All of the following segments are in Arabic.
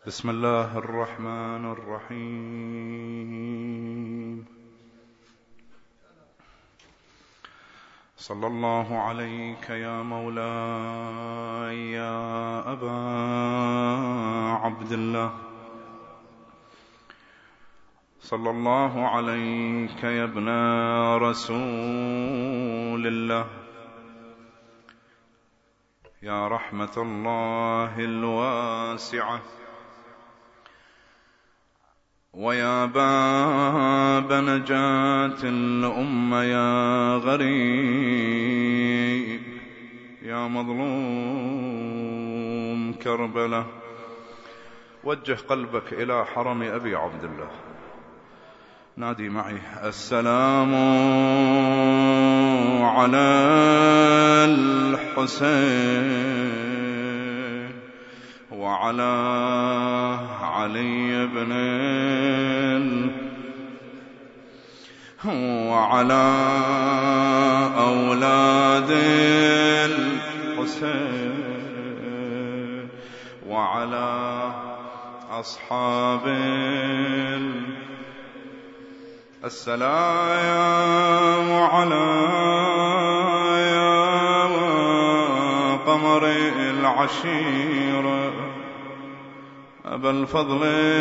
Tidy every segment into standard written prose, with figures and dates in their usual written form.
بسم الله الرحمن الرحيم. صلى الله عليك يا مولاي يا أبا عبد الله، صلى الله عليك يا ابن رسول الله، يا رحمة الله الواسعة، ويا باب نجاة الأمة، يا غريب، يا مظلوم كربلة. وجه قلبك إلى حرم أبي عبد الله، نادي معي: السلام على الحسين وعلى علي بن وعلى أولاد الحسين وعلى أصحاب السلام على قمر العشيرة أبا الفضل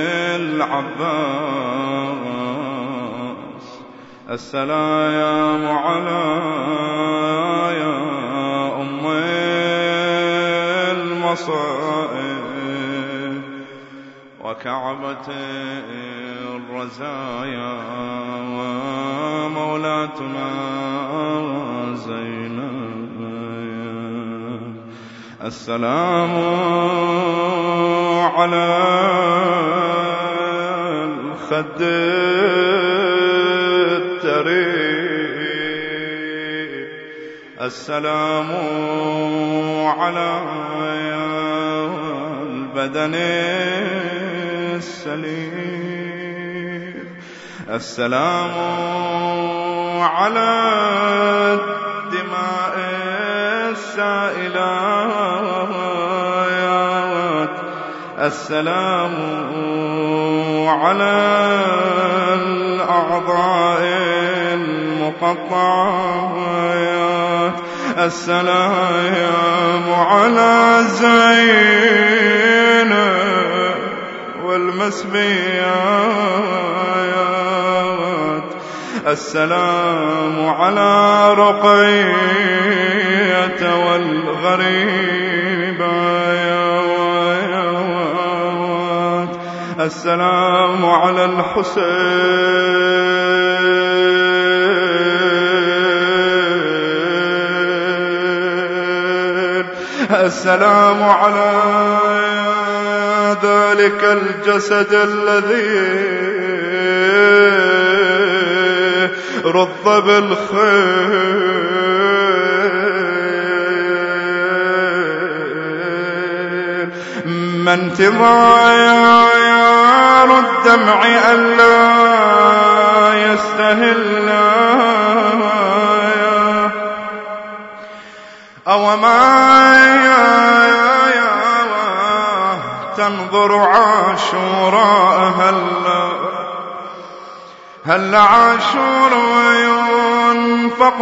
العباس، السلام على أم المصائب وكعبة الرزايا ومولاتنا زينب، السلام على الخد التريب، السلام على البدن السليم، السلام على الدماء السائلات، السلام على الأعضاء المقطعات، السلام على زينب والمسبيات، السلام على رقية والغريبات، السلام على الحسين، السلام على ذلك الجسد الذي رض بالخيل، من تضاير الدمع ألا يستهل، أو ما تنظر عاشوراء هل عاشور ينفق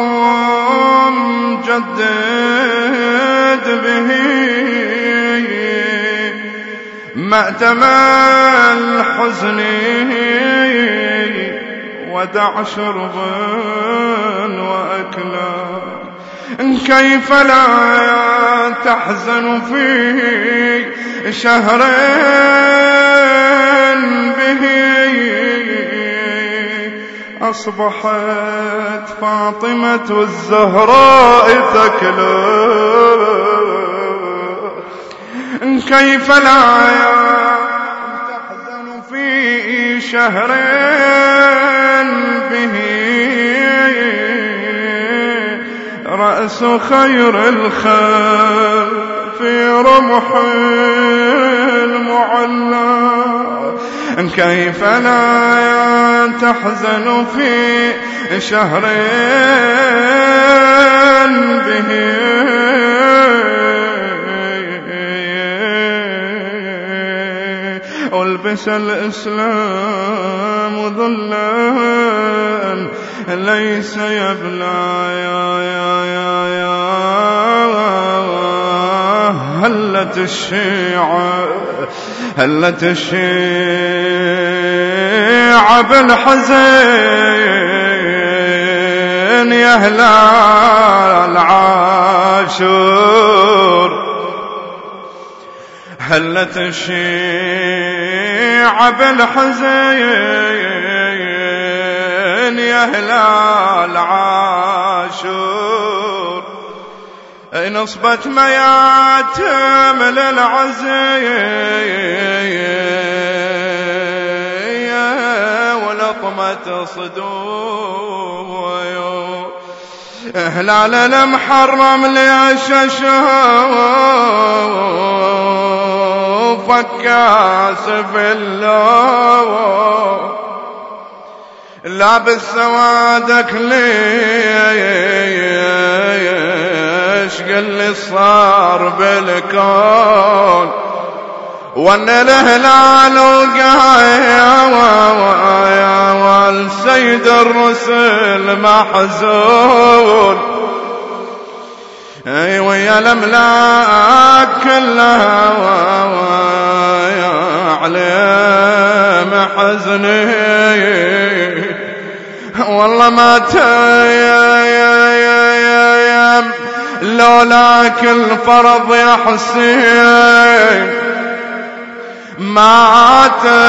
جدد به مأتم الحزن، ودع شربا وأكلا، كيف لا تحزن في شهر به أصبحت فاطمة الزهراء تكلى، كيف لا تحزن في شهر به رأس خير الخلق في رمح المعلى، كيف لا تحزن في شهر به ألبس الإسلام ذلا ليس يبلى هلت الشيعة بالحزين يا هلال عاشور هلت الشيعة بالحزين يا هلال عاشور نصبت مياتم للعزية ولطمة صدور هلال المحرم ليش اشوف كاس بالله لابس سوادك ليش قل لي صار بالكون وان الهلال وقايا والسيد الرسل محزون ويا الاملاك كلها عليه محزني والله ما تيم لولاك الفرض يا حسين ما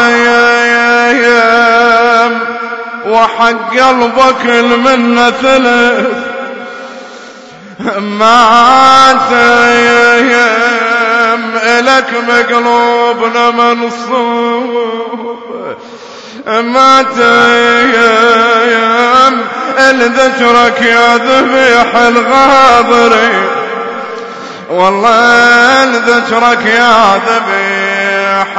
تيم وحق قلبك المنة ثلث ما تيم إلك مقلوبنا منصوب ما تيم الذكرك يا ذبيح الغابرين والله الذكرك يا ذبيح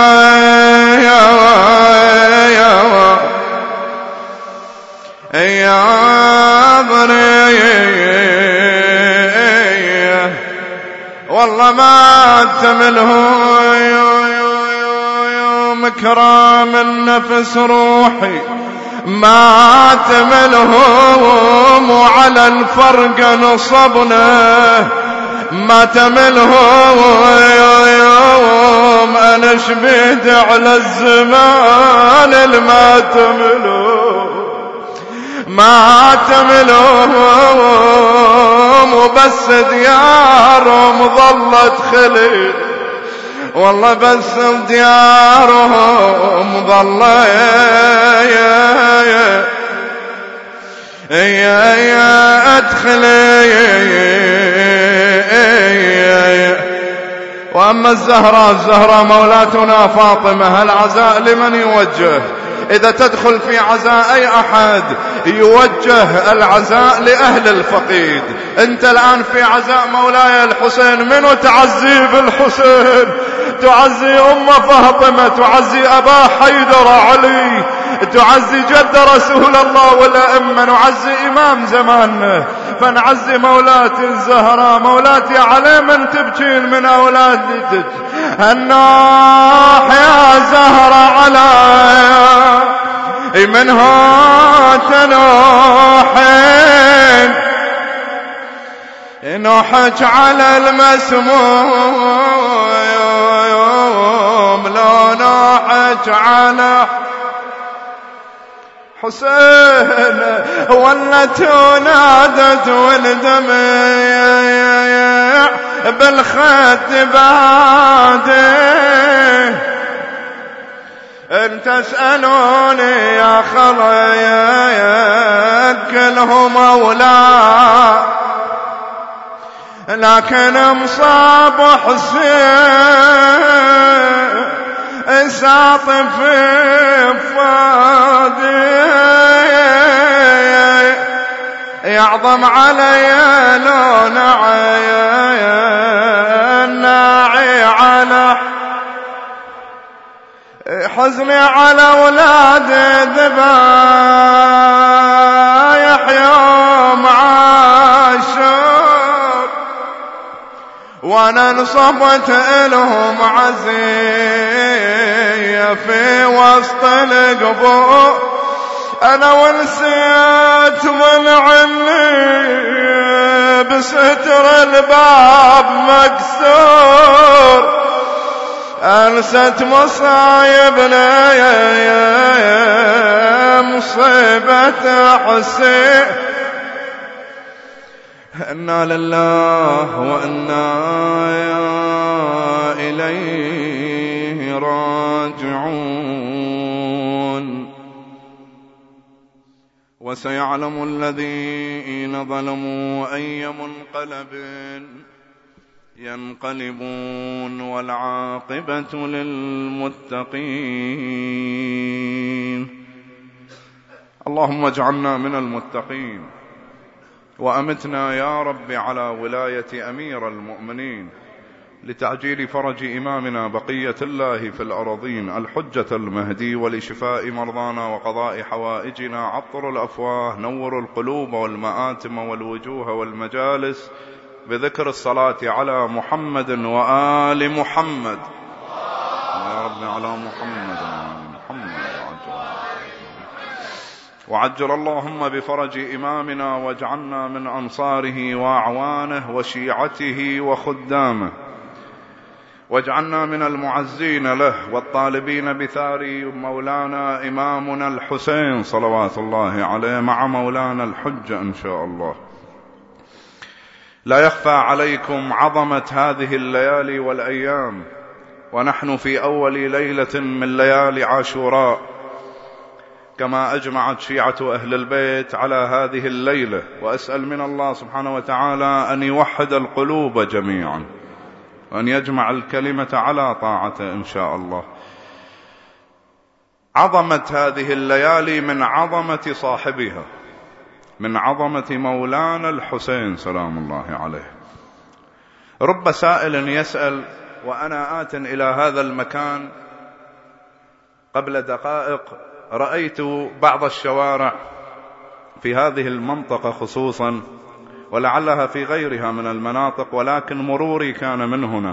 الغابرين والله ما تمله كرام النفس روحي ما تملهم وعلى الفرق نصبنا ما تملهم أنا شبيت على الزمان الما تملهم ما تملهم وبس ديارهم ظلت خلي والله بس ديارهم ظل يا أدخلي وأما الزهراء مولاتنا فاطمة هالعزاء لمن يوجه إذا تدخل في عزاء أي أحد يوجه العزاء لأهل الفقيد أنت الآن في عزاء مولاي الحسين منو تعزي بالحسين تعزي أم فاطمة تعزي أبا حيدر علي تعزي جد رسول الله والأئمة نعزي إمام زماننا فنعزي مولاتي الزهراء مولاتي علي من تبكين من أولادك النوح يا زهراء علي من هات نوحين نوحك على المسموم لو نوحك على حسين ولت ونادت والدمع بالخد بادي ان تسألوني يا خليك كلهم أولاد لكن مصاب حسين ساطف فادي يعظم علي لون ناعي على حزني على أولاد ذبايح يوم عاشور وانا نصبت لهم عزيز وسط القبور أنا ونسيت من عني بستر الباب مكسور أنست مصايبنا يا مصيبة حسين إنا لله وإنا إليه راجعون وسيعلم الذين ظلموا أي منقلب ينقلبون والعاقبة للمتقين. اللهم اجعلنا من المتقين وأمتنا يا رب على ولاية أمير المؤمنين لتعجيل فرج إمامنا بقية الله في الأرضين الحجة المهدي ولشفاء مرضانا وقضاء حوائجنا. عطر الأفواه، نور القلوب والمآتم والوجوه والمجالس بذكر الصلاة على محمد وآل محمد. يا رب على محمد وعجل اللهم بفرج إمامنا واجعلنا من أنصاره وأعوانه وشيعته وخدامه، واجعلنا من المعزين له والطالبين بثار مولانا إمامنا الحسين صلوات الله عليه مع مولانا الحجة إن شاء الله. لا يخفى عليكم عظمة هذه الليالي والأيام، ونحن في أول ليلة من ليالي عاشوراء، كما أجمعت شيعة أهل البيت على هذه الليلة. وأسأل من الله سبحانه وتعالى أن يوحد القلوب جميعا وأن يجمع الكلمة على طاعته إن شاء الله. عظمة هذه الليالي من عظمة صاحبها، من عظمة مولانا الحسين سلام الله عليه. رب سائل يسأل وأنا آت إلى هذا المكان قبل دقائق رأيت بعض الشوارع في هذه المنطقة خصوصا، ولعلها في غيرها من المناطق، ولكن مروري كان من هنا.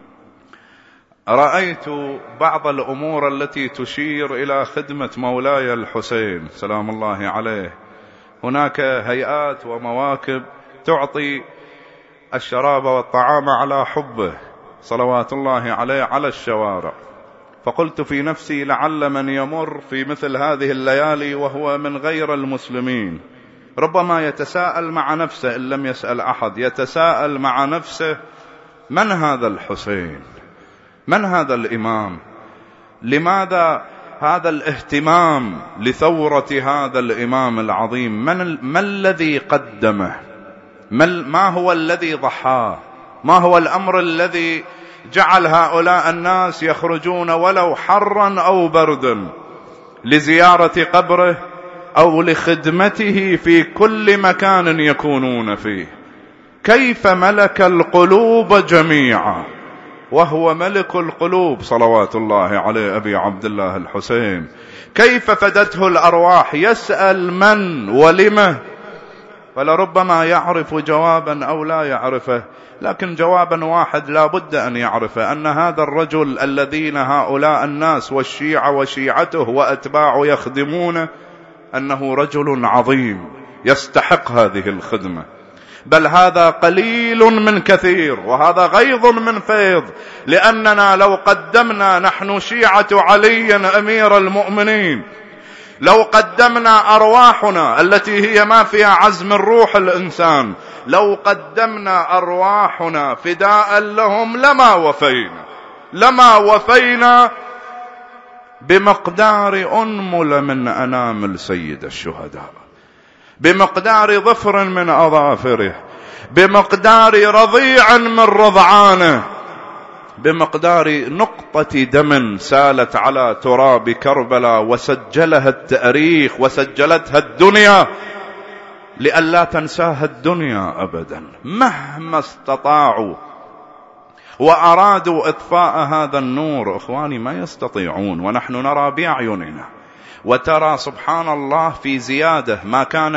رأيت بعض الأمور التي تشير إلى خدمة مولاي الحسين سلام الله عليه. هناك هيئات ومواكب تعطي الشراب والطعام على حبه صلوات الله عليه على الشوارع. فقلت في نفسي لعل من يمر في مثل هذه الليالي وهو من غير المسلمين ربما يتساءل مع نفسه، إن لم يسأل أحد يتساءل مع نفسه: من هذا الحسين؟ من هذا الإمام؟ لماذا هذا الاهتمام لثورة هذا الإمام العظيم؟ ما الذي قدمه؟ ما هو الذي ضحاه؟ ما هو الأمر الذي جعل هؤلاء الناس يخرجون ولو حرا أو بردا لزيارة قبره أو لخدمته في كل مكان يكونون فيه؟ كيف ملك القلوب جميعا وهو ملك القلوب صلوات الله عليه أبي عبد الله الحسين؟ كيف فدته الأرواح؟ يسأل من ولمه، فلربما يعرف جوابا أو لا يعرفه، لكن جوابا واحد لا بد أن يعرفه: أن هذا الرجل الذين هؤلاء الناس والشيعة وشيعته وأتباعه يخدمونه أنه رجل عظيم يستحق هذه الخدمة. بل هذا قليل من كثير، وهذا غيظ من فيض، لأننا لو قدمنا نحن شيعة علي أمير المؤمنين، لو قدمنا أرواحنا التي هي ما فيها عزم الروح الإنسان، لو قدمنا أرواحنا فداء لهم لما وفينا بمقدار أنمل من أنامل سيد الشهداء، بمقدار ظفر من أظافره، بمقدار رضيع من رضعانه، بمقدار نقطة دم سالت على تراب كربلاء وسجلها التاريخ وسجلتها الدنيا لئلا تنساها الدنيا أبدا. مهما استطاعوا وأرادوا إطفاء هذا النور إخواني ما يستطيعون، ونحن نرى بأعيننا. وترى سبحان الله في زيادة، ما كان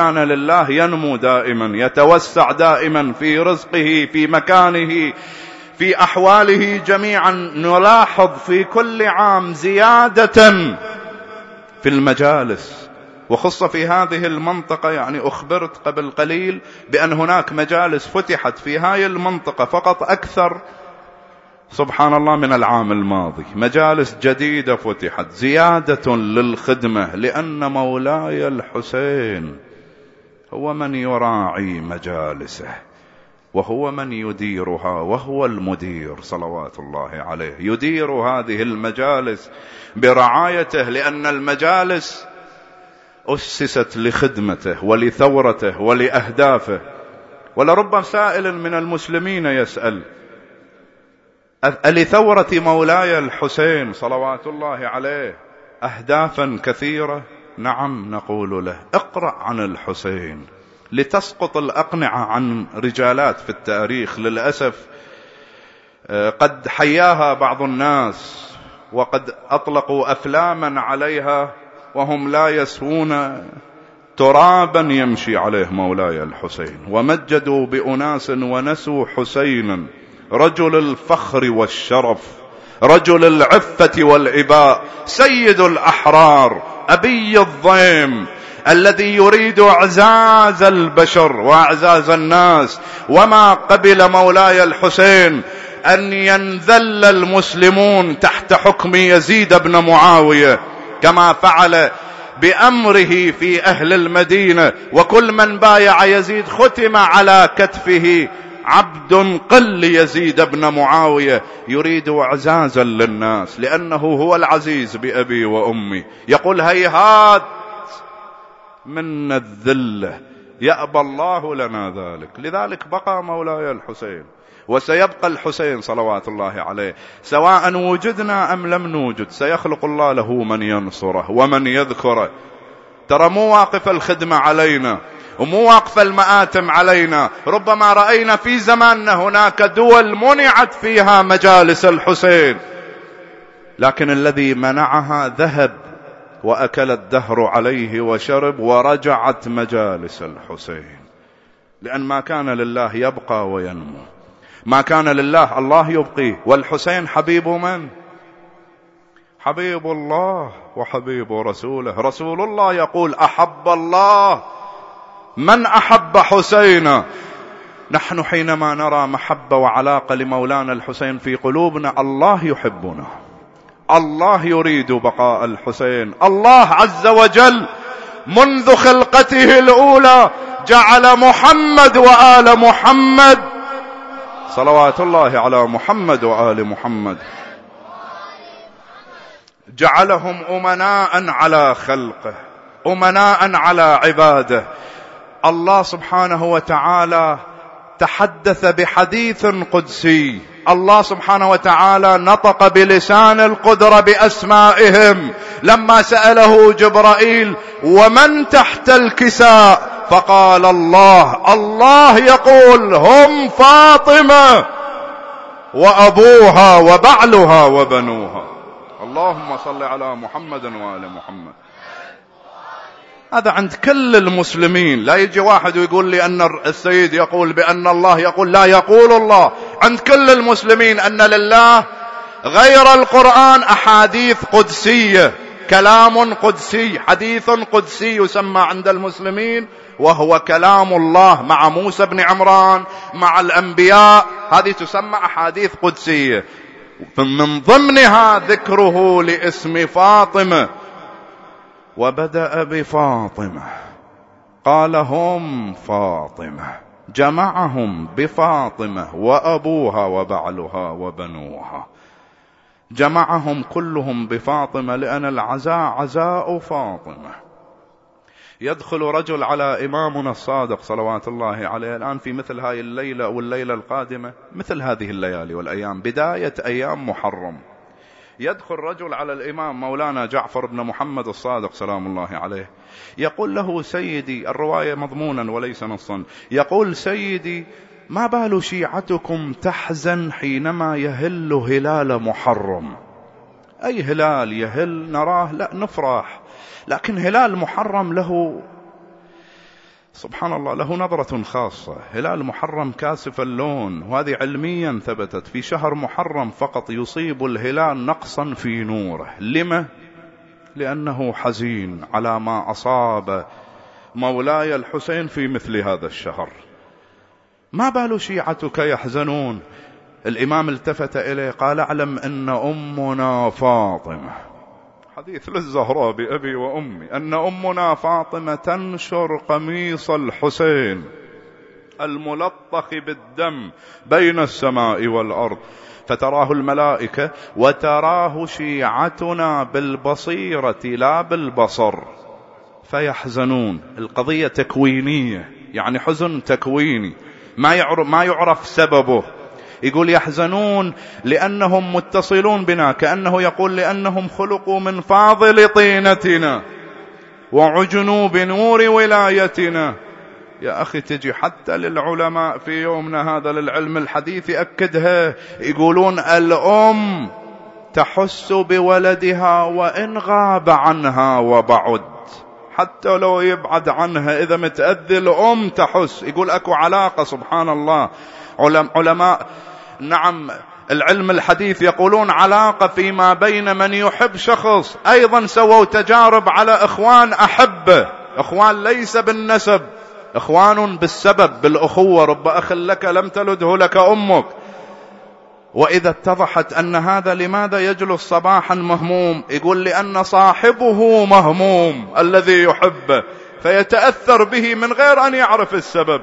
لله ينمو دائما، يتوسع دائما في رزقه، في مكانه، في أحواله جميعا نلاحظ في كل عام زيادة في المجالس، وخص في هذه المنطقة. يعني أخبرت قبل قليل بأن هناك مجالس فتحت في هذه المنطقة فقط أكثر سبحان الله من العام الماضي، مجالس جديدة فتحت زيادة للخدمة، لأن مولاي الحسين هو من يراعي مجالسه وهو من يديرها، وهو المدير صلوات الله عليه، يدير هذه المجالس برعايته، لأن المجالس أسست لخدمته ولثورته ولأهدافه. ولرب سائل من المسلمين يسأل: لثورة مولاي الحسين صلوات الله عليه أهدافا كثيرة؟ نعم، نقول له: اقرأ عن الحسين لتسقط الأقنعة عن رجالات في التاريخ للأسف قد حياها بعض الناس وقد أطلقوا أفلاما عليها وهم لا يسهون ترابا يمشي عليه مولاي الحسين، ومجدوا بأناس ونسوا حسينا، رجل الفخر والشرف، رجل العفة والإباء، سيد الأحرار، أبي الضيم، الذي يريد اعزاز البشر واعزاز الناس. وما قبل مولاي الحسين أن ينذل المسلمون تحت حكم يزيد بن معاوية كما فعل بأمره في أهل المدينة، وكل من بايع يزيد ختم على كتفه عبد قل يزيد بن معاوية، يريد اعزازا للناس لأنه هو العزيز بأبي وأمي. يقول: هيهات من الذلة، يأبى الله لنا ذلك. لذلك بقى مولاي الحسين وسيبقى الحسين صلوات الله عليه، سواء وجدنا أم لم نوجد سيخلق الله له من ينصره ومن يذكره. ترى مو واقف الخدمة علينا ومو واقف المآتم علينا. ربما رأينا في زماننا هناك دول منعت فيها مجالس الحسين، لكن الذي منعها ذهب وأكل الدهر عليه وشرب، ورجعت مجالس الحسين، لأن ما كان لله يبقى وينمو، ما كان لله الله يبقيه. والحسين حبيب من؟ حبيب الله وحبيب رسوله. رسول الله يقول: أحب الله من أحب حسينا. نحن حينما نرى محبة وعلاقة لمولانا الحسين في قلوبنا، الله يحبنا، الله يريد بقاء الحسين. الله عز وجل منذ خلقته الأولى جعل محمد وآل محمد صلوات الله على محمد وآل محمد، جعلهم أمناء على خلقه، أمناء على عباده. الله سبحانه وتعالى تحدث بحديث قدسي، الله سبحانه وتعالى نطق بلسان القدرة بأسمائهم لما سأله جبرائيل: ومن تحت الكساء؟ فقال الله يقول: هم فاطمة وأبوها وبعلها وبنوها. اللهم صل على محمد وآل محمد. هذا عند كل المسلمين. لا يجي واحد ويقول لي أن السيد يقول بأن الله يقول، لا، يقول الله. عند كل المسلمين أن لله غير القرآن أحاديث قدسية، كلام قدسي، حديث قدسي يسمى عند المسلمين، وهو كلام الله مع موسى بن عمران مع الأنبياء، هذه تسمى أحاديث قدسية. من ضمنها ذكره لاسم فاطمة، وبدأ بفاطمة، قال: هم فاطمة، جمعهم بفاطمة وأبوها وبعلها وبنوها، جمعهم كلهم بفاطمة، لأن العزاء عزاء فاطمة. يدخل رجل على إمامنا الصادق صلوات الله عليه الآن في مثل هاي الليلة والليلة القادمة، مثل هذه الليالي والأيام، بداية أيام محرم، يدخل رجل على الإمام مولانا جعفر بن محمد الصادق سلام الله عليه، يقول له: سيدي، الرواية مضمونا وليس نصا، يقول: سيدي، ما بال شيعتكم تحزن حينما يهل هلال محرم؟ أي هلال يهل نراه لا نفرح، لكن هلال محرم له سبحان الله له نظرة خاصة. هلال محرم كاسف اللون، وهذه علميا ثبتت، في شهر محرم فقط يصيب الهلال نقصا في نوره. لما؟ لأنه حزين على ما أصاب مولاي الحسين في مثل هذا الشهر. ما بال شيعتك يحزنون؟ الإمام التفت إليه قال: اعلم أن أمنا فاطمة، حديث للزهراء بأبي وأمي، أن أمنا فاطمة تنشر قميص الحسين الملطخ بالدم بين السماء والأرض، فتراه الملائكة وتراه شيعتنا بالبصيرة لا بالبصر فيحزنون. القضية تكوينية، يعني حزن تكويني ما يعرف سببه. يقول يحزنون لأنهم متصلون بنا، كأنه يقول لأنهم خلقوا من فاضل طينتنا وعجنوا بنور ولايتنا. يا أخي تجي حتى للعلماء في يومنا هذا للعلم الحديث يأكدها، يقولون الأم تحس بولدها وإن غاب عنها وبعد، حتى لو يبعد عنها إذا متأذي الأم تحس. يقول أكو علاقة، سبحان الله. علماء نعم العلم الحديث يقولون علاقة فيما بين من يحب شخص. أيضا سووا تجارب على إخوان أحبه، إخوان ليس بالنسب، إخوان بالسبب بالأخوة. رب أخ لك لم تلده لك أمك. وإذا اتضحت أن هذا لماذا يجلس صباحا مهموم، يقول لأن صاحبه مهموم الذي يحبه فيتأثر به من غير أن يعرف السبب.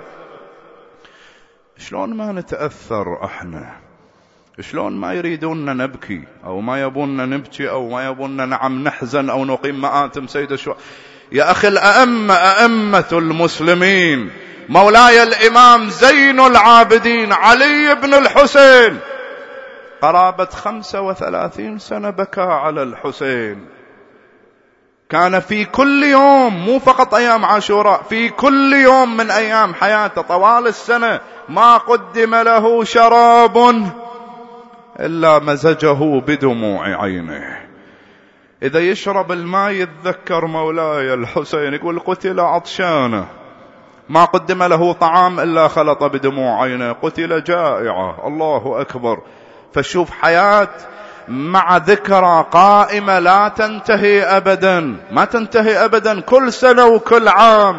شلون ما نتأثر احنا؟ شلون ما يريدوننا نبكي أو ما يبوننا نبكي أو ما يبوننا نعم نحزن أو نقيم مآتم سيد الشهداء؟ يا أخي أئمة المسلمين، مولاي الإمام زين العابدين علي بن الحسين قرابة 35 سنة بكى على الحسين. كان في كل يوم، مو فقط أيام عاشوراء، في كل يوم من أيام حياته طوال السنة ما قدم له شراب إلا مزجه بدموع عينه. إذا يشرب الماء يتذكر مولاي الحسين، يقول قتل عطشانه، ما قدم له طعام إلا خلط بدموع عينه، قتل جائعة. الله أكبر. فشوف حياة مع ذكرى قائمة لا تنتهي أبدا، ما تنتهي أبدا، كل سنة وكل عام.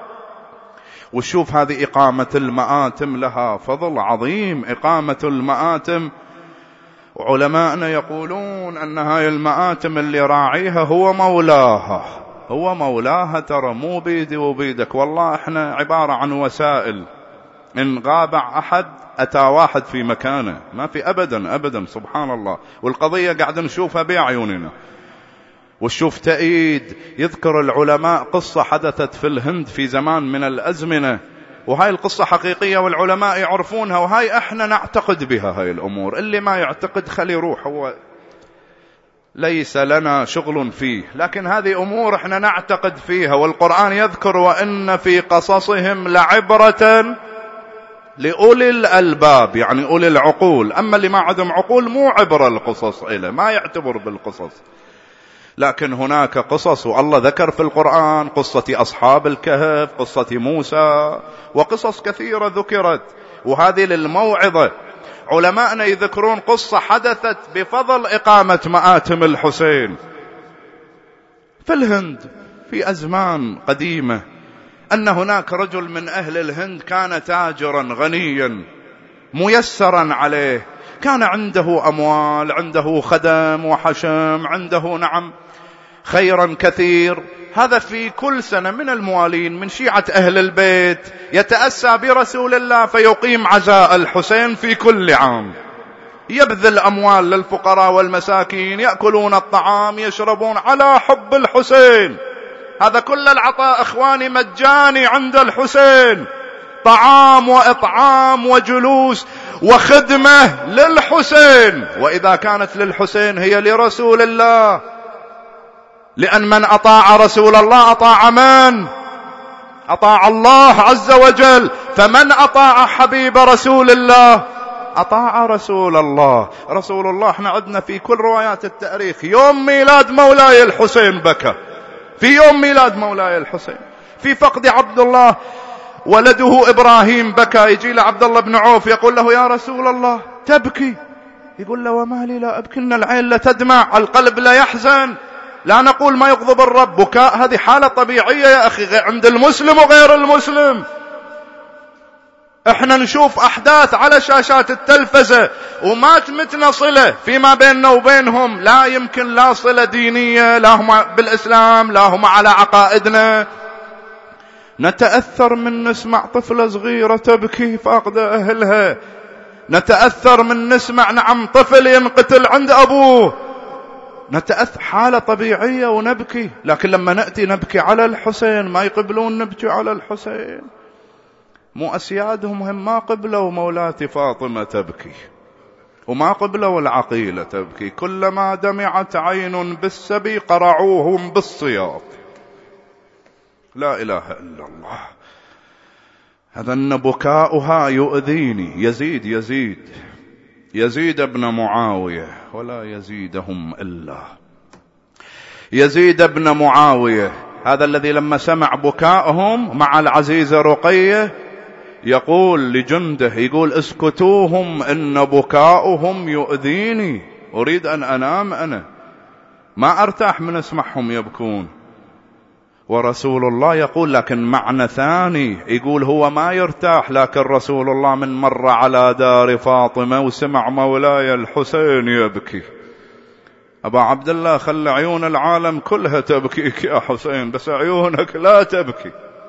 وشوف هذه إقامة المآتم لها فضل عظيم. إقامة المآتم علماءنا يقولون أن هاي المآتم اللي راعيها هو مولاها، هو مولاها، ترى مو بيدي وبيدك، والله احنا عبارة عن وسائل. إن غاب أحد أتى واحد في مكانه، ما في أبدا أبدا. سبحان الله. والقضية قاعد نشوفها بأعيننا. وشوف تأييد. يذكر العلماء قصة حدثت في الهند في زمان من الأزمنة، وهاي القصة حقيقية والعلماء يعرفونها، وهاي احنا نعتقد بها. هاي الأمور اللي ما يعتقد خلي يروح، هو ليس لنا شغل فيه، لكن هذه أمور احنا نعتقد فيها. والقرآن يذكر وإن في قصصهم لعبرة لأولي الألباب، يعني أولي العقول. أما اللي ما عندهم عقول مو عبرة القصص إله، ما يعتبر بالقصص. لكن هناك قصص، والله ذكر في القرآن قصة أصحاب الكهف، قصة موسى، وقصص كثيرة ذكرت، وهذه للموعظة. علماءنا يذكرون قصة حدثت بفضل إقامة مآتم الحسين في الهند في أزمان قديمة. أن هناك رجل من أهل الهند كان تاجرا غنيا ميسرا عليه، كان عنده أموال، عنده خدم وحشم، عنده نعم خيرا كثير. هذا في كل سنة من الموالين من شيعة أهل البيت يتأسى برسول الله فيقيم عزاء الحسين في كل عام، يبذل أموال للفقراء والمساكين، يأكلون الطعام، يشربون على حب الحسين. هذا كل العطاء إخواني مجاني عند الحسين، طعام وإطعام وجلوس وخدمة للحسين. وإذا كانت للحسين هي لرسول الله، لأن من أطاع رسول الله أطاع من؟ أطاع الله عز وجل. فمن أطاع حبيب رسول الله أطاع رسول الله. رسول الله احنا عدنا في كل روايات التاريخ يوم ميلاد مولاي الحسين بكى، في يوم ميلاد مولاي الحسين. في فقد عبد الله ولده إبراهيم بكى. يجي لعبد الله بن عوف يقول له يا رسول الله تبكي؟ يقول له وما لي لا أبكي، إن العين لا تدمع، القلب لا يحزن، لا نقول ما يغضب الرب. بكاء هذه حالة طبيعية يا أخي عند المسلم وغير المسلم. احنا نشوف أحداث على شاشات التلفزة وما تمتنا صلة فيما بيننا وبينهم، لا يمكن لا صلة دينية، لا هم بالإسلام لا هم على عقائدنا. نتأثر من نسمع طفلة صغيرة تبكي فاقد أهلها، نتأثر من نسمع نعم طفل ينقتل عند أبوه، نتأثر، حالة طبيعية ونبكي. لكن لما نأتي نبكي على الحسين ما يقبلون نبكي على الحسين. مو أسيادهم هم ما قبلوا مولاتي فاطمة تبكي وما قبلوا العقيلة تبكي. كلما دمعت عين بالسبي قرعوهم بالسياط. لا إله إلا الله. هذا أن بكاؤها يؤذيني. يزيد ابن معاوية ولا يزيدهم إلا يزيد ابن معاوية، هذا الذي لما سمع بكاءهم مع العزيزة رقية يقول لجنده، يقول اسكتوهم إن بكاؤهم يؤذيني، أريد أن أنام، أنا ما أرتاح من اسمعهم يبكون. ورسول الله يقول لكن معنى ثاني، يقول هو ما يرتاح، لكن رسول الله من مر على دار فاطمة وسمع مولاي الحسين يبكي، أبا عبد الله خلى عيون العالم كلها تبكيك يا حسين بس عيونك لا تبكي.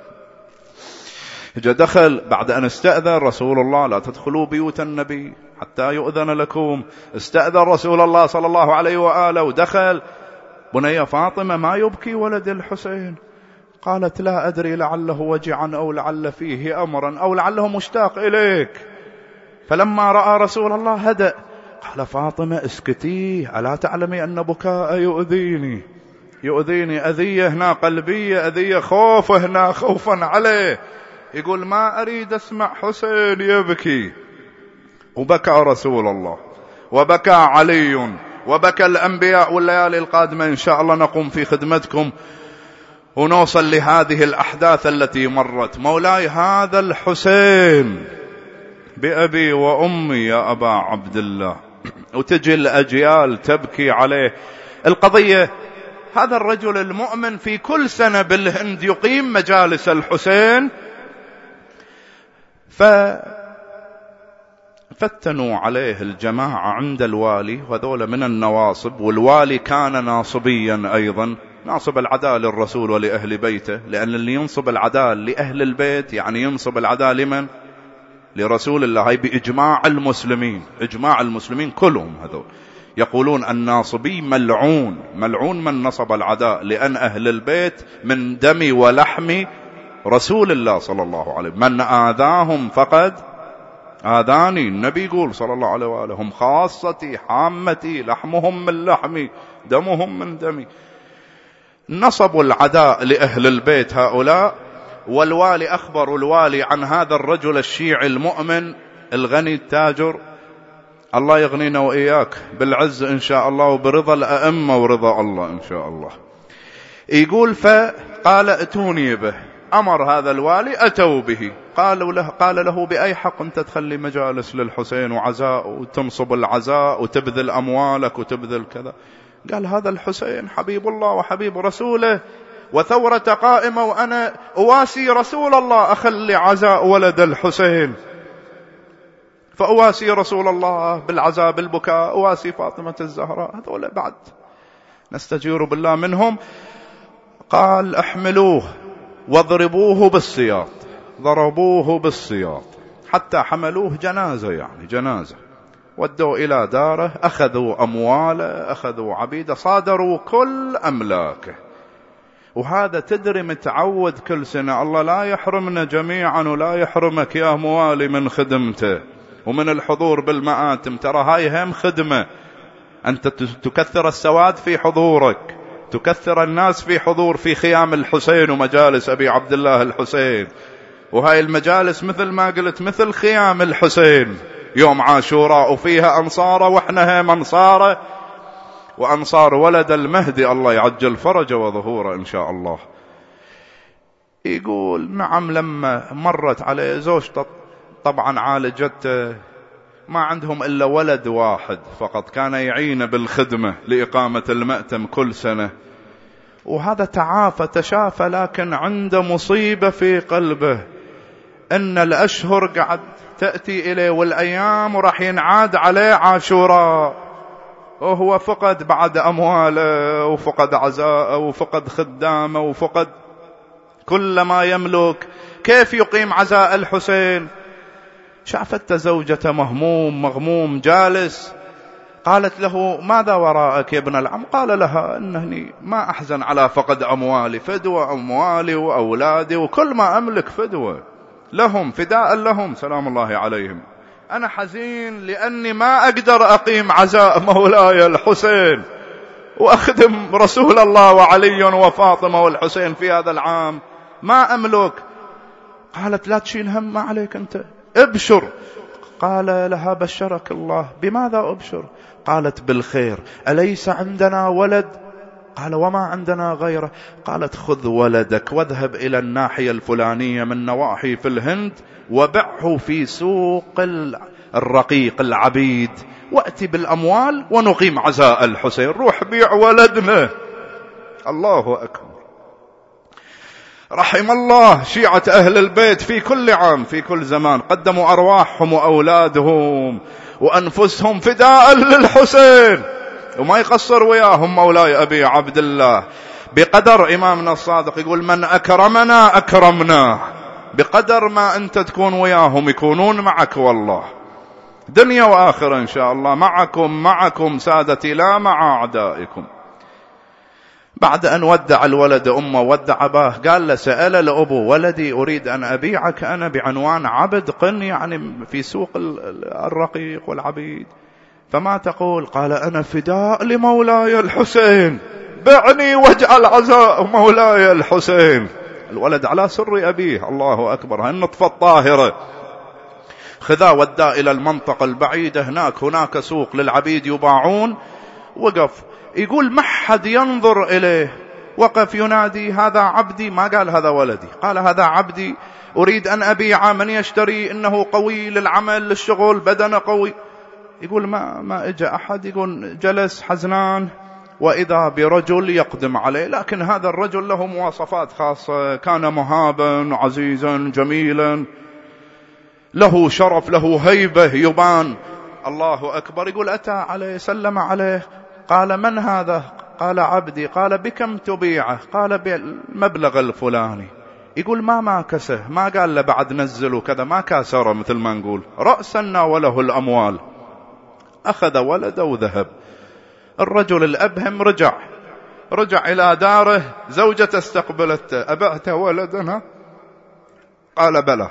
جاء دخل بعد أن استأذن رسول الله لا تدخلوا بيوت النبي حتى يؤذن لكم. استأذن رسول الله صلى الله عليه وآله ودخل. بني فاطمة ما يبكي ولد الحسين؟ قالت لا أدري، لعله وجعا أو لعل فيه أمرا أو لعله مشتاق إليك. فلما رأى رسول الله هدأ. قال فاطمة اسكتي، ألا تعلمي أن بكاء يؤذيني أذية هنا قلبية، أذية خوف هنا خوفا عليه. يقول ما أريد أسمع حسين يبكي. وبكى رسول الله وبكى علي وبكى الأنبياء. والليالي القادمة إن شاء الله نقوم في خدمتكم ونوصل لهذه الأحداث التي مرت. مولاي هذا الحسين بأبي وأمي يا أبا عبد الله، وتجي الأجيال تبكي عليه. القضية هذا الرجل المؤمن في كل سنة بالهند يقيم مجالس الحسين، فتنوا عليه الجماعة عند الوالي، وذول من النواصب، والوالي كان ناصبيا أيضا، ناصب العداء للرسول ولأهل بيته، لأن اللي ينصب العداء لأهل البيت يعني ينصب العداء لمن؟ لرسول الله. هاي بإجماع المسلمين، إجماع المسلمين كلهم هذول يقولون الناصبي ملعون من نصب العداء، لأن أهل البيت من دم ولحم رسول الله صلى الله عليه وسلم، من آذاهم فقد آذاني. النبي يقول صلى الله عليه وآله هم خاصتي حامتي، لحمهم من لحمي دمهم من دمي. نصبوا العداء لأهل البيت هؤلاء. والوالي أخبروا الوالي عن هذا الرجل الشيعي المؤمن الغني التاجر، الله يغنينا وإياك بالعز إن شاء الله وبرضا الأئمة ورضا الله إن شاء الله. يقول فقال ائتوني به. أمر هذا الوالي أتوا به. قال له بأي حق أنت تخلي مجالس للحسين وعزاء وتنصب العزاء وتبذل أموالك وتبذل كذا؟ قال هذا الحسين حبيب الله وحبيب رسوله وثورة قائمة، وأنا أواسي رسول الله، أخلي عزاء ولد الحسين، فأواسي رسول الله بالعزاء بالبكاء، أواسي فاطمة الزهراء، هذول بعد نستجير بالله منهم. قال احملوه واضربوه بالسياط. ضربوه بالسياط حتى حملوه جنازة، يعني جنازة، ودوا إلى داره، أخذوا أمواله، أخذوا عبيده، صادروا كل أملاكه. وهذا تدري متعود كل سنة، الله لا يحرمنا جميعا ولا يحرمك يا موالي من خدمته ومن الحضور بالمآتم. ترى هاي هم خدمة، أنت تكثر السواد في حضورك، تكثر الناس في حضور في خيام الحسين ومجالس أبي عبد الله الحسين. وهاي المجالس مثل ما قلت مثل خيام الحسين يوم عاشوراء، وفيها أنصاره، وإحنا هم أنصاره وأنصار ولد المهدي، الله يعجل فرجه وظهوره إن شاء الله. يقول نعم لما مرت عليه زوجته طبعا عالجته، ما عندهم إلا ولد واحد فقط كان يعين بالخدمة لإقامة المأتم كل سنة، وهذا تعافى تشافى، لكن عنده مصيبة في قلبه أن الأشهر قاعد تأتي إليه والأيام وراح ينعاد عليه عاشوراء، وهو فقد بعد أمواله وفقد عزاءه وفقد خدامه وفقد كل ما يملك، كيف يقيم عزاء الحسين؟ شافت زوجته مهموم مغموم جالس، قالت له ماذا وراءك يا ابن العم؟ قال لها إنني ما أحزن على فقد أموالي، فدوى أموالي وأولادي وكل ما أملك فدوى لهم فداء لهم سلام الله عليهم، أنا حزين لأني ما أقدر أقيم عزاء مولاي الحسين وأخدم رسول الله وعلي وفاطمة والحسين في هذا العام، ما أملك. قالت لا تشيل هم، ما عليك أنت، ابشر. قال لها بشرك الله، بماذا أبشر؟ قالت بالخير، أليس عندنا ولد؟ قال وما عندنا غيره. قالت خذ ولدك واذهب إلى الناحية الفلانية من نواحي في الهند وبعه في سوق الرقيق العبيد وأتي بالأموال ونقيم عزاء الحسين، روح بيع ولدنا. الله أكبر. رحم الله شيعة أهل البيت في كل عام في كل زمان قدموا أرواحهم وأولادهم وأنفسهم فداء للحسين، وما يقصر وياهم مولاي أبي عبد الله. بقدر إمامنا الصادق يقول من أكرمنا أكرمنا، بقدر ما أنت تكون وياهم يكونون معك، والله دنيا وآخرة إن شاء الله معكم سادتي لا مع أعدائكم. بعد أن ودع الولد أمه ودع أباه، قال له سأل الأبو ولدي أريد أن أبيعك أنا بعنوان عبد قن، يعني في سوق الرقيق والعبيد، فما تقول؟ قال أنا فداء لمولاي الحسين، بعني واجعل عزاء مولاي الحسين. الولد على سر أبيه، الله أكبر، النطفة الطاهرة. خذا وداه إلى المنطقة البعيدة، هناك سوق للعبيد يباعون، وقف يقول ما حد ينظر إليه، وقف ينادي هذا عبدي، ما قال هذا ولدي، قال هذا عبدي أريد أن أبيع، من يشتري؟ إنه قوي للعمل للشغل بدنه قوي. يقول ما إجا أحد، يقول جلس حزنان، وإذا برجل يقدم عليه، لكن هذا الرجل له مواصفات خاصة، كان مهابا عزيزا جميلا له شرف له هيبة يبان، الله أكبر. يقول أتى عليه سلم عليه، قال من هذا؟ قال عبدي. قال بكم تبيعه؟ قال بالمبلغ الفلاني. يقول ما كسه، ما قال له بعد نزله كذا، ما كاسره مثل ما نقول، رأسا ناوله الأموال، أخذ ولده وذهب. الرجل الأبهم رجع إلى داره، زوجته استقبلته، أبعت ولدنا؟ قال بلى،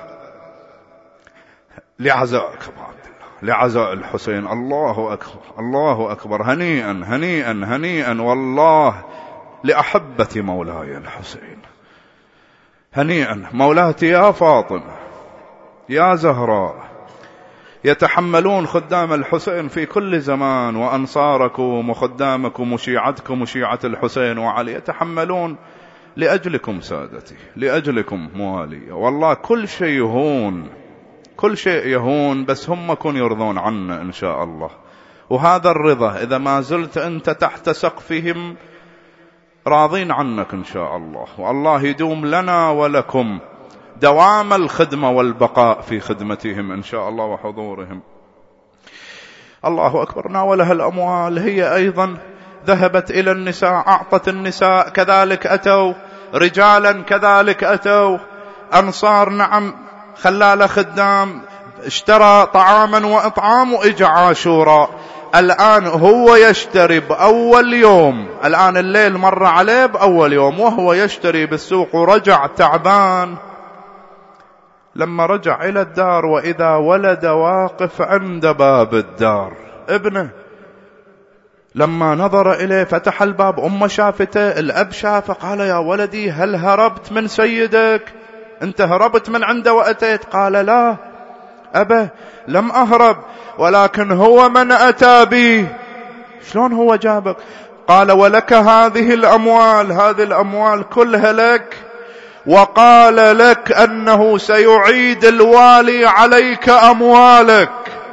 لعزائك لعزاء الحسين. الله أكبر الله أكبر، هنيئا هنيئا هنيئا والله لأحبة مولاي الحسين، هنيئا. مولاتي يا فاطمة يا زهراء يتحملون خدام الحسين في كل زمان، وأنصاركم وخدامكم وشيعتكم وشيعة الحسين وعلي يتحملون لأجلكم سادتي، لأجلكم موالي، والله كل شيء يهون، كل شيء يهون، بس هم كن يرضون عنا إن شاء الله. وهذا الرضا إذا ما زلت أنت تحت سقفهم راضين عنك إن شاء الله، والله يدوم لنا ولكم دوام الخدمة والبقاء في خدمتهم إن شاء الله وحضورهم. الله أكبر. ناولها الأموال، هي أيضا ذهبت إلى النساء، أعطت النساء، كذلك أتوا رجالا، كذلك أتوا أنصار، نعم خلال خدام، اشترى طعاما وإطعام وإجا عاشوراء. الآن هو يشتري بأول يوم، الآن الليل مر عليه بأول يوم وهو يشتري بالسوق، ورجع تعبان. لما رجع إلى الدار وإذا ولد واقف عند باب الدار ابنه، لما نظر إليه فتح الباب، أم شافته، الأب شافه، قال يا ولدي هل هربت من سيدك؟ أنت هربت من عنده وأتيت؟ قال لا أبا لم أهرب، ولكن هو من أتى بي. شلون هو جابك؟ قال ولك هذه الأموال، هذه الأموال كلها لك، وقال لك أنه سيعيد الوالي عليك أموالك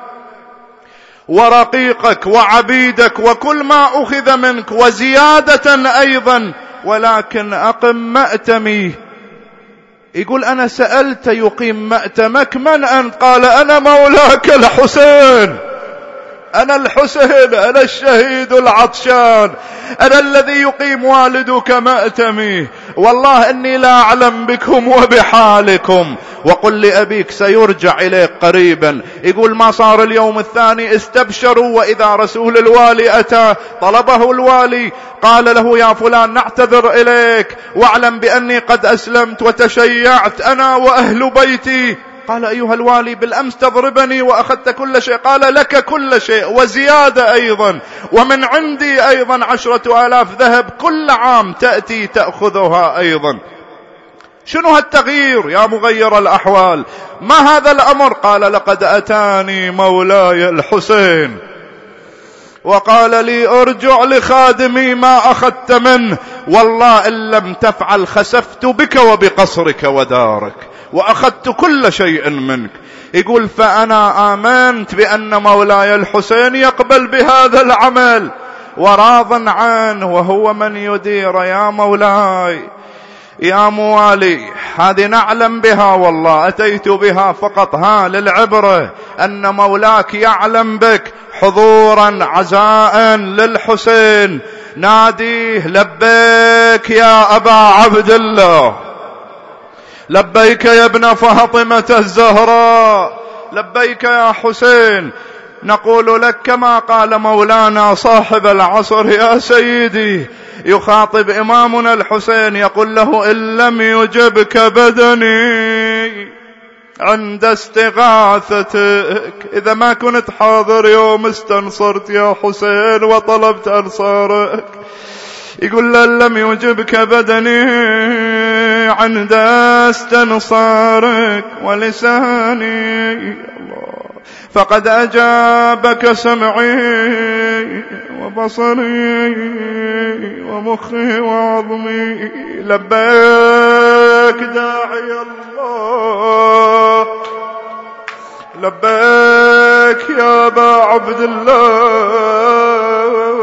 ورقيقك وعبيدك وكل ما أخذ منك وزيادة أيضا، ولكن أقم مأتمي. يقول أنا سألت يقيم مأتمك من أنت؟ قال أنا مولاك الحسين، أنا الحسين، أنا الشهيد العطشان، أنا الذي يقيم والدك مأتمي، والله إني لا أعلم بكم وبحالكم، وقل لأبيك سيرجع إليك قريبا. يقول ما صار اليوم الثاني استبشروا، وإذا رسول الوالي أتى طلبه الوالي قال له يا فلان نعتذر إليك واعلم بأني قد أسلمت وتشيعت أنا وأهل بيتي. قال أيها الوالي بالأمس تضربني وأخذت كل شيء. قال لك كل شيء وزيادة أيضا، ومن عندي أيضا 10,000 ذهب كل عام تأتي تأخذها أيضا. شنو هالتغيير يا مغير الأحوال؟ ما هذا الأمر؟ قال لقد أتاني مولاي الحسين وقال لي ارجع لخادمي ما أخذت منه، والله إن لم تفعل خسفت بك وبقصرك ودارك وأخذت كل شيء منك. يقول فأنا آمنت بأن مولاي الحسين يقبل بهذا العمل وراض عنه وهو من يدير. يا مولاي يا موالي هذه نعلم بها، والله أتيت بها فقط للعبرة أن مولاك يعلم بك حضورا عزاء للحسين. ناديه لبيك يا أبا عبد الله، لبيك يا ابن فاطمة الزهراء، لبيك يا حسين. نقول لك كما قال مولانا صاحب العصر يا سيدي يخاطب إمامنا الحسين يقول له إن لم يجبك بدني عند استغاثتك، إذا ما كنت حاضر يوم استنصرت يا حسين وطلبت أنصارك، يقول إن لم يجبك بدني عند استنصارك ولساني الله فقد أجابك سمعي وبصري ومخي وعظمي. لبيك داعي الله، لبيك يا أبا عبد الله.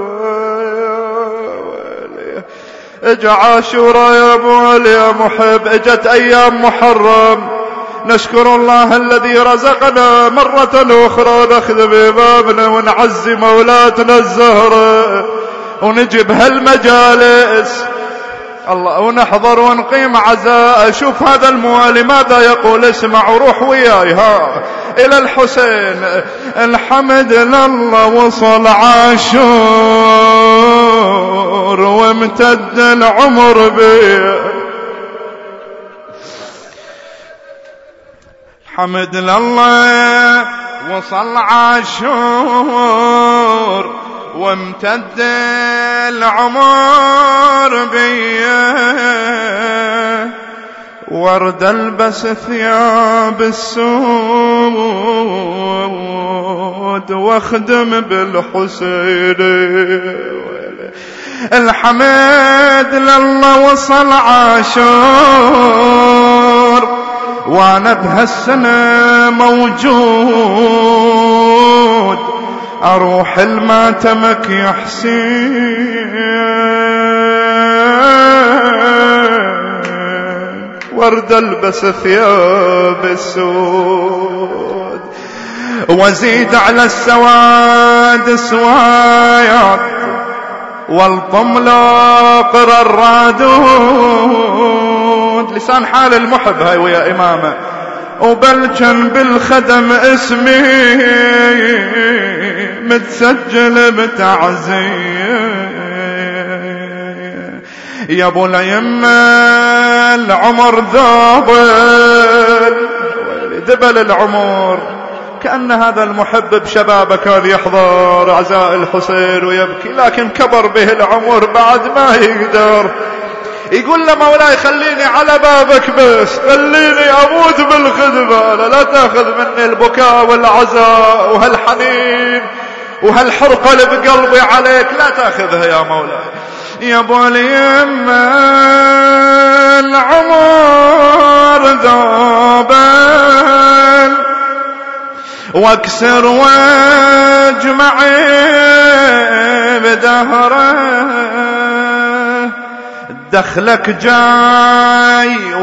اجا عاشوراء يا ابو علي يا محب، اجت ايام محرم، نشكر الله الذي رزقنا مرة اخرى ناخذ ببابنا ونعزي مولاتنا الزهرة ونجيب هالمجالس الله ونحضر ونقيم عزاء. شوف هذا الموالي ماذا يقول، اسمع وروح وياي إلى الحسين. الحمد لله وصل عاشور وامتد العمر بي، الحمد لله وصل عاشور وامتد العمر بي، ورد البس ثياب السود واخدم بالحسين. الحمد لله وصل عاشور وانا بهالسنة موجود، اروح الماتمك يا حسين، ورد البس ثياب السود وزيد على السواد سوايات والطم لاقر الرادود. لسان حال المحب هاي ويا إمامه. وبلجن بالخدم اسمي متسجل بتعزية، يا ابو اليمة العمر ذابل دبل العمر. كأن هذا المحب بشبابه كان يحضر عزاء الحسين ويبكي، لكن كبر به العمر بعد ما يقدر. يقول له مولاي خليني على بابك بس، خليني أموت بالخدمة، لا تأخذ مني البكاء والعزاء وهالحنين وهالحرقة اللي بقلبي عليك، لا تأخذها يا مولاي. يا ابو اليمه العمر ذوبان واكسر واجمع بدهره دخلك جاي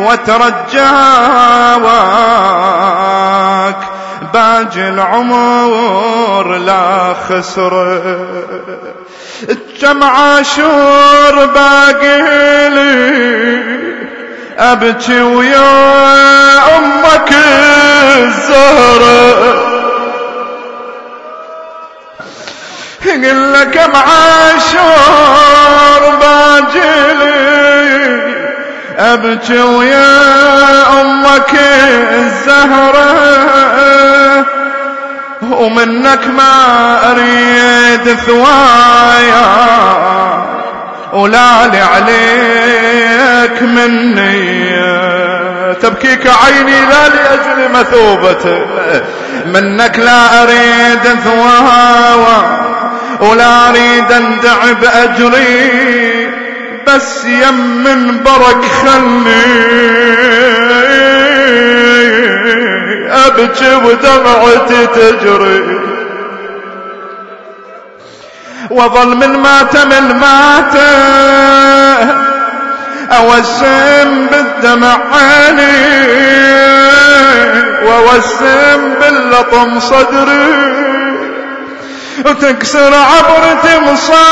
وترجاك باجي العمر لا خسره كم عاشور باقي لي ابكي ويا امك الزهره قل لك كم عاشور باقي لي ابكي ويا امك الزهره ومنك ما اريد ثوايا ولا لي عليك مني تبكيك عيني لا لاجل مثوبته منك لا اريد ثوايا ولا اريد اندع باجري بس يم برك خلني ابكي ودمعتي تجري وظل من مات اوسم بالدمع عيني ووسم باللطم صدري وتكسر عبرتي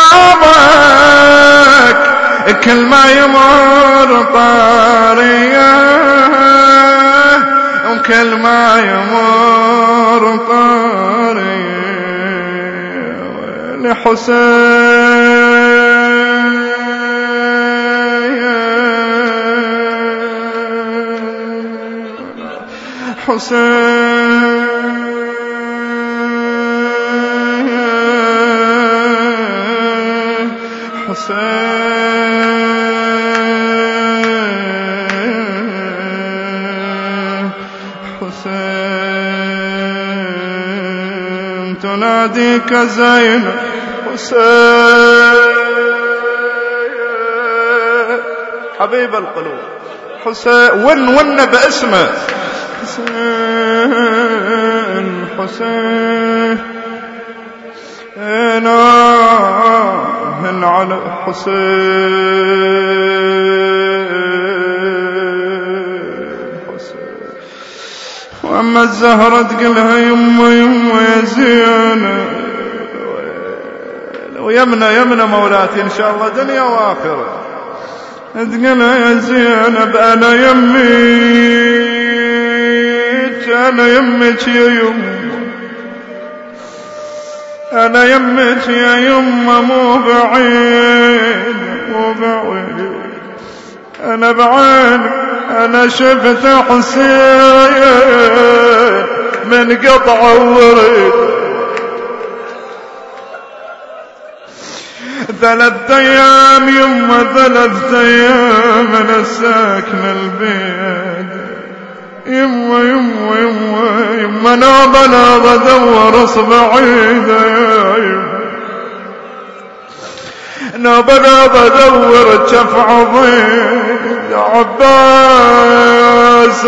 مصابك كل ما يمر طاريه وكل ما يمر طاريه لحسين حسين حسين تناديك زينب حسين حبيب القلوب حسين ون باسمه حسين حسين على حسين واما الزهرة تقلها يما يا زينة ويمنى مولاتي ان شاء الله دنيا واخرة تقلها يا زينب انا يمك يا يما أنا يمك يا يما مو بعيد أنا بعيد أنا شفت حسين من قطع وريد 3 أيام يما 3 أيام أنا ساكن البيت يما نابا دور اصبعي نابا دور جف عضيد عباس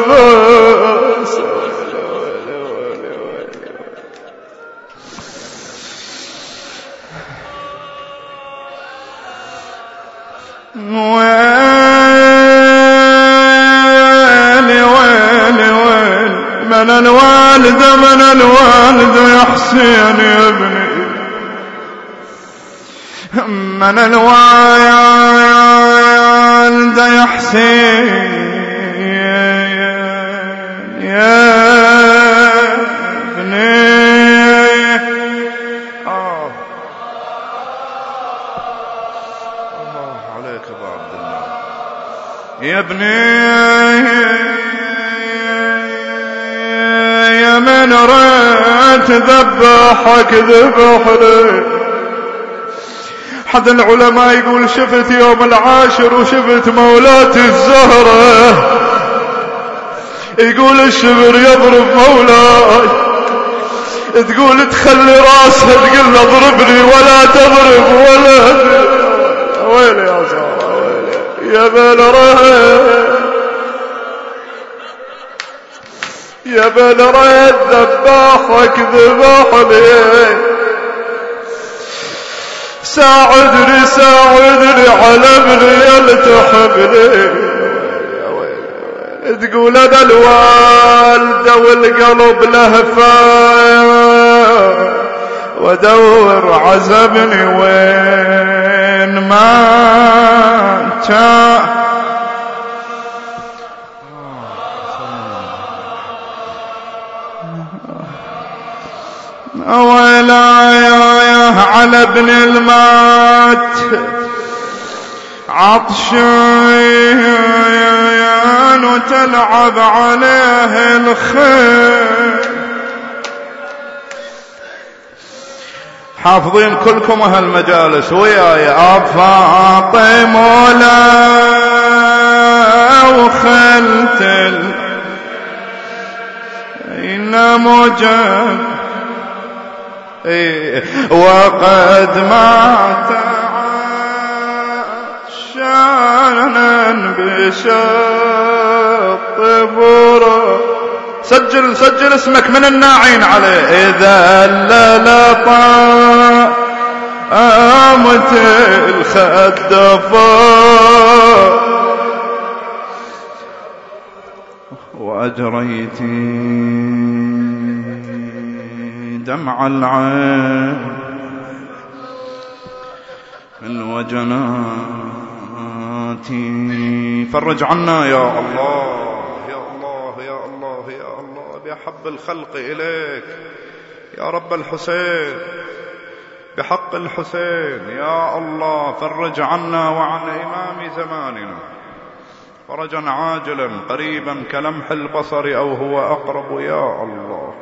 من الوالد يا حسين يا ابني من الوالد يا حسين يا ابني الله عليك ابو عبد الله يا ابني من رأيت ذبحك ذبحني حد العلماء يقول شفت يوم العاشر وشفت مولاتي الزهرة يقول الشبر يضرب مولاي تقول تخلي راسها تقول اضربني ولا تضرب يا بالرهيب يا بالرهيب ذباحك ذبحني ساعدني ساعدني على ابني يلتحبني تقول انا الوالدة والقلب لهفة وادور عزبني وين ما كان ويلايا على ابن المات عطشان وتلعب عليه الخيل. حافظين كلكم هالمجالس وياي اب فاطمة وخلت إن موجب وقد مات عشانا بشط بره. سجل اسمك من الناعين عليه. إذا للطا قامت الخد فوق وأجريتي دمع العين من وجناتي. فرج عنا يا الله يا الله يا الله يا الله بحب الخلق إليك يا رب الحسين بحق الحسين يا الله. فرج عنا وعن إمام زماننا فرجا عاجلا قريبا كلمح البصر أو هو أقرب يا الله.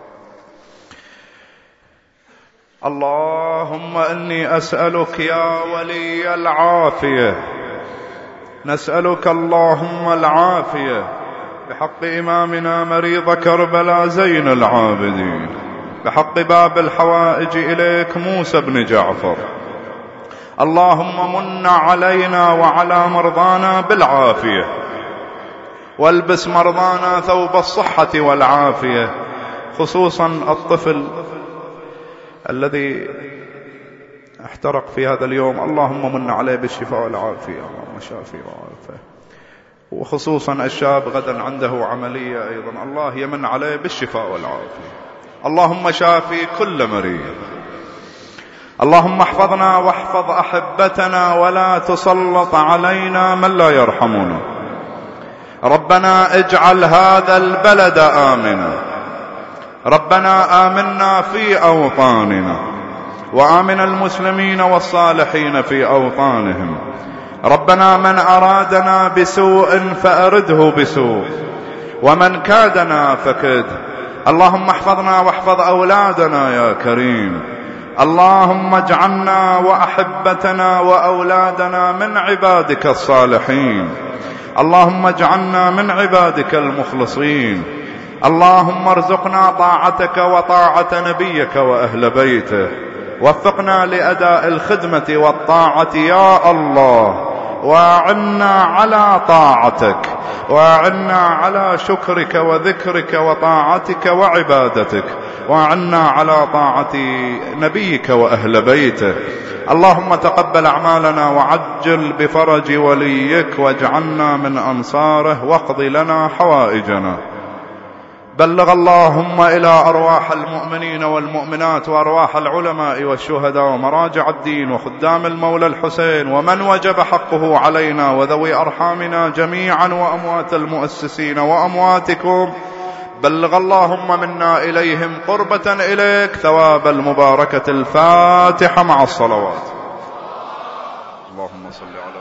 اللهم إني أسألك يا ولي العافية نسألك اللهم العافية بحق إمامنا مريض كربلاء زين العابدين بحق باب الحوائج إليك موسى بن جعفر. اللهم من علينا وعلى مرضانا بالعافية والبس مرضانا ثوب الصحة والعافية خصوصا الطفل الذي احترق في هذا اليوم. اللهم من عليه بالشفاء والعافية اللهم شافي وعافيه. وخصوصا الشاب غدا عنده عملية أيضا الله يمن عليه بالشفاء والعافية. اللهم شافي كل مريض. اللهم احفظنا واحفظ أحبتنا ولا تسلط علينا من لا يرحمنا. ربنا اجعل هذا البلد آمنا. ربنا آمنا في أوطاننا وآمن المسلمين والصالحين في أوطانهم. ربنا من أرادنا بسوء فأرده بسوء ومن كادنا فكد. اللهم احفظنا واحفظ أولادنا يا كريم. اللهم اجعلنا وأحبتنا وأولادنا من عبادك الصالحين. اللهم اجعلنا من عبادك المخلصين. اللهم ارزقنا طاعتك وطاعة نبيك وأهل بيته. وفقنا لأداء الخدمة والطاعة يا الله وأعنا على طاعتك وأعنا على شكرك وذكرك وطاعتك وعبادتك وأعنا على طاعة نبيك وأهل بيته. اللهم تقبل أعمالنا وعجل بفرج وليك واجعلنا من أنصاره واقض لنا حوائجنا. بلغ اللهم إلى أرواح المؤمنين والمؤمنات وأرواح العلماء والشهداء ومراجع الدين وخدام المولى الحسين ومن وجب حقه علينا وذوي أرحامنا جميعا وأموات المؤسسين وأمواتكم. بلغ اللهم منا إليهم قربة إليك ثواب المباركة. الفاتحة مع الصلوات. اللهم صل على